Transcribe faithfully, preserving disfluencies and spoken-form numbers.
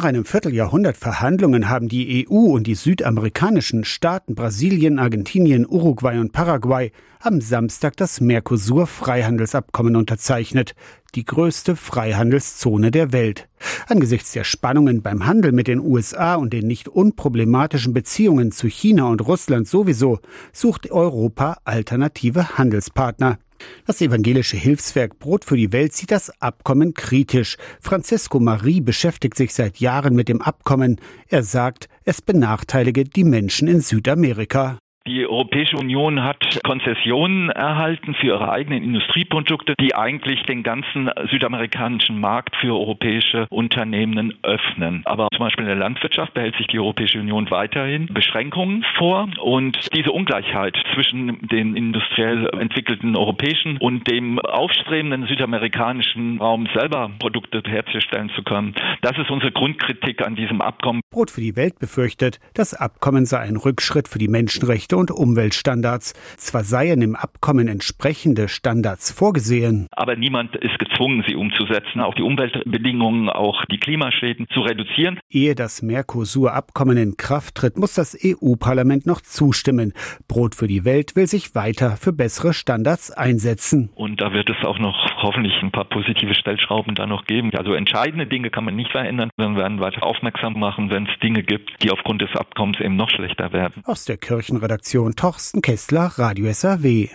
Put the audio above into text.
Nach einem Vierteljahrhundert Verhandlungen haben die E U und die südamerikanischen Staaten Brasilien, Argentinien, Uruguay und Paraguay am Samstag das Mercosur-Freihandelsabkommen unterzeichnet, die größte Freihandelszone der Welt. Angesichts der Spannungen beim Handel mit den U S A und den nicht unproblematischen Beziehungen zu China und Russland sowieso, sucht Europa alternative Handelspartner. Das evangelische Hilfswerk Brot für die Welt sieht das Abkommen kritisch. Francesco Marie beschäftigt sich seit Jahren mit dem Abkommen. Er sagt, es benachteilige die Menschen in Südamerika. Die Europäische Union hat Konzessionen erhalten für ihre eigenen Industrieprodukte, die eigentlich den ganzen südamerikanischen Markt für europäische Unternehmen öffnen. Aber zum Beispiel in der Landwirtschaft behält sich die Europäische Union weiterhin Beschränkungen vor. Und diese Ungleichheit zwischen den industriell entwickelten europäischen und dem aufstrebenden südamerikanischen Raum selber Produkte herzustellen zu können, das ist unsere Grundkritik an diesem Abkommen. Brot für die Welt befürchtet, das Abkommen sei ein Rückschritt für die Menschenrechte und Umweltstandards. Zwar seien im Abkommen entsprechende Standards vorgesehen, aber niemand ist gezwungen, sie umzusetzen, auch die Umweltbedingungen, auch die Klimaschäden zu reduzieren. Ehe das Mercosur-Abkommen in Kraft tritt, muss das E U-Parlament noch zustimmen. Brot für die Welt will sich weiter für bessere Standards einsetzen. Und da wird es auch noch hoffentlich ein paar positive Stellschrauben da noch geben. Also entscheidende Dinge kann man nicht verändern, sondern werden weiter aufmerksam machen, wenn es Dinge gibt, die aufgrund des Abkommens eben noch schlechter werden. Aus der Kirchenredaktion Torsten Kessler, Radio S R W.